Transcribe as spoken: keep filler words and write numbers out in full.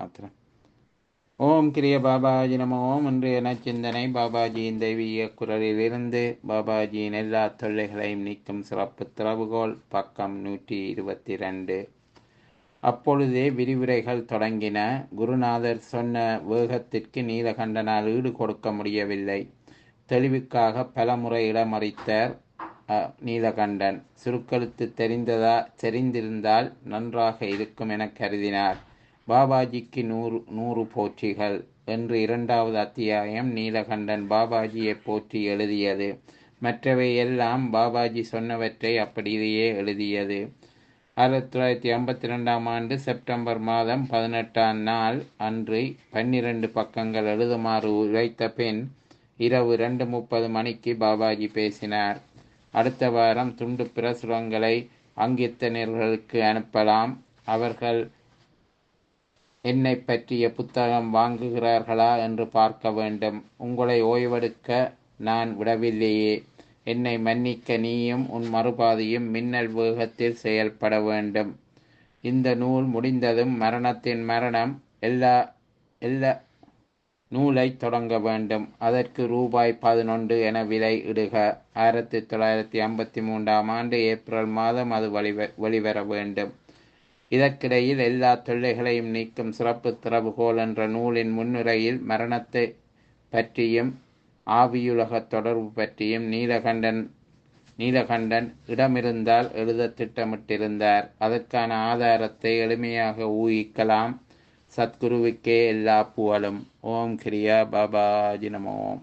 மாத்திரம். ஓம் கிரிய பாபாஜி நம ஓம். இன்றைய நச்சிந்தனை பாபாஜியின் தெய்வீக குரலிலிருந்து. பாபாஜியின் எல்லா தொல்லைகளையும் நீக்கும் சிறப்பு திறவுகோல். பக்கம் நூற்றி இருபத்தி ரெண்டு. அப்பொழுதே விரிவுரைகள் தொடங்கின. குருநாதர் சொன்ன வேகத்திற்கு நீலகண்டனால் ஈடு கொடுக்க முடியவில்லை. தெளிவுக்காக பலமுறை இடமறித்தார் நீலகண்டன். சுருக்கெழுத்து தெரிந்ததா தெரிந்திருந்தால் நன்றாக இருக்கும் என கருதினார். பாபாஜிக்கு நூறு நூறு போற்றிகள் என்று இரண்டாவது அத்தியாயம் நீலகண்டன் பாபாஜியை போற்றி எழுதியது. மற்றவை எல்லாம் பாபாஜி சொன்னவற்றை அப்படியே எழுதியது. ஆயிரத்தி தொள்ளாயிரத்தி ஐம்பத்தி ரெண்டாம் ஆண்டு செப்டம்பர் மாதம் பதினெட்டாம் நாள் அன்று பன்னிரண்டு பக்கங்கள் எழுதுமாறு உரைத்த பின் இரவு ரெண்டு முப்பது மணிக்கு பாபாஜி பேசினார். அடுத்த வாரம் துண்டு பிரசுரங்களை அங்கித்தனர்களுக்கு அனுப்பலாம். அவர்கள் என்னை பற்றிய புத்தகம் வாங்குகிறார்களா என்று பார்க்க வேண்டும். உங்களை ஓய்வெடுக்க நான் விடவில்லையே. என்னை மன்னிக்க நீயும் உன் மறுபாதையும் மின்னல் வேகத்தில் செயல்பட வேண்டும். இந்த நூல் முடிந்ததும் மரணத்தின் மரணம் எல்லா எல்லா நூலை தொடங்க வேண்டும். அதற்கு ரூபாய் பதினொன்று என விலை இடுக. ஆயிரத்தி தொள்ளாயிரத்தி ஐம்பத்தி மூன்றாம் ஆண்டு ஏப்ரல் மாதம் அது வெளிவ வெளிவர வேண்டும். இதற்கிடையில் எல்லா தொல்லைகளையும் நீக்கும் சிறப்பு திறவுகோல் என்ற நூலின் முன்னுரையில் மரணத்தை பற்றியும் ஆவியுலக தொடர்பு பற்றியும் நீலகண்டன் நீலகண்டன் இடமிருந்தால் எழுத திட்டமிட்டிருந்தார். அதற்கான ஆதாரத்தை எளிமையாக ஊகிக்கலாம். சத்குருவுக்கே எல்லா புகழும். ஓம் கிரியா பாபாஜி நமோ.